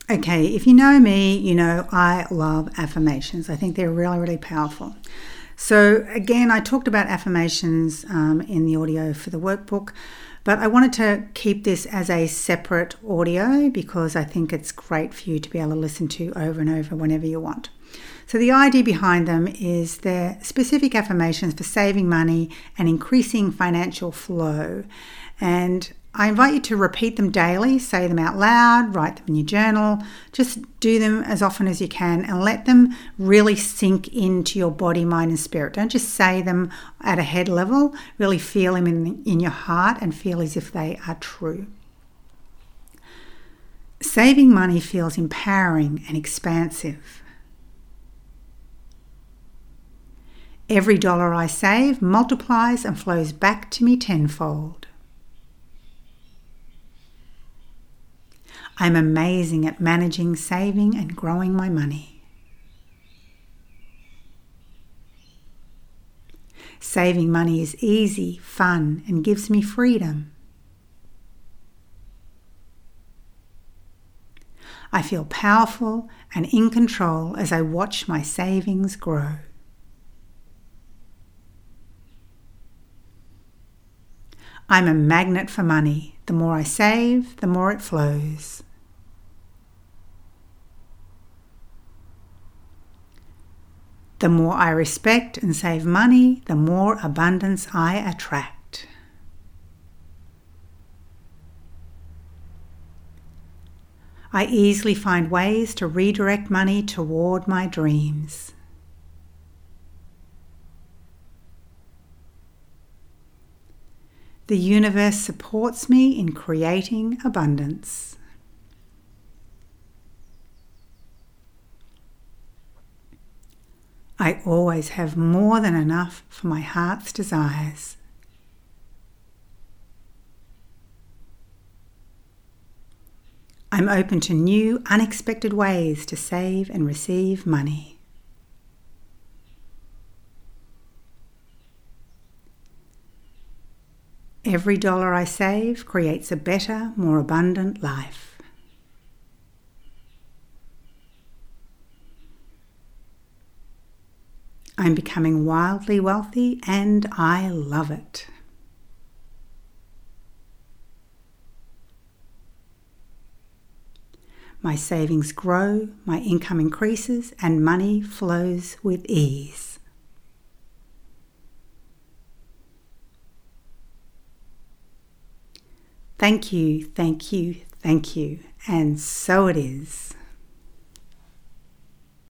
Okay, if you know me, you know I love affirmations. I think they're really, really powerful. So again, I talked about affirmations in the audio for the workbook, but I wanted to keep this as a separate audio because I think it's great for you to be able to listen to over and over whenever you want. So the idea behind them is they're specific affirmations for saving money and increasing financial flow. And I invite you to repeat them daily, say them out loud, write them in your journal. Just do them as often as you can and let them really sink into your body, mind and spirit. Don't just say them at a head level. Really feel them in your heart and feel as if they are true. Saving money feels empowering and expansive. Every dollar I save multiplies and flows back to me tenfold. I'm amazing at managing, saving, and growing my money. Saving money is easy, fun, and gives me freedom. I feel powerful and in control as I watch my savings grow. I'm a magnet for money. The more I save, the more it flows. The more I respect and save money, the more abundance I attract. I easily find ways to redirect money toward my dreams. The universe supports me in creating abundance. I always have more than enough for my heart's desires. I'm open to new, unexpected ways to save and receive money. Every dollar I save creates a better, more abundant life. I'm becoming wildly wealthy and I love it. My savings grow, my income increases, and money flows with ease. Thank you, thank you, thank you, and so it is.